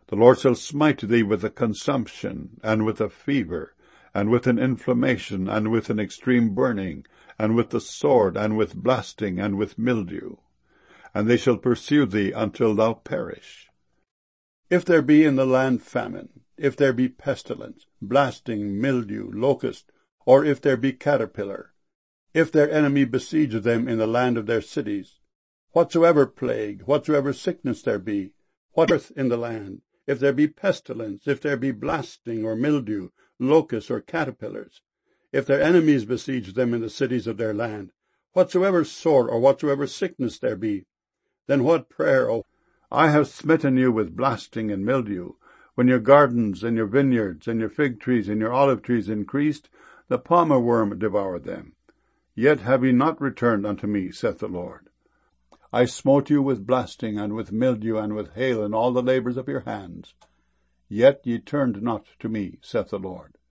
The Lord shall smite thee with a consumption, and with a fever, and with an inflammation, and with an extreme burning, and with the sword, and with blasting, and with mildew. And they shall pursue thee until thou perish. If there be in the land famine, if there be pestilence, blasting, mildew, locust, or if there be caterpillar, if their enemy besiege them in the land of their cities, whatsoever plague, whatsoever sickness there be, what earth in the land, if there be pestilence, if there be blasting or mildew, locusts or caterpillars, if their enemies besiege them in the cities of their land, whatsoever sword or whatsoever sickness there be, then what prayer, O I have smitten you with blasting and mildew. When your gardens and your vineyards and your fig trees and your olive trees increased, the palmer worm devoured them. Yet have ye not returned unto me, saith the Lord. I smote you with blasting and with mildew and with hail and all the labours of your hands. Yet ye turned not to me, saith the Lord.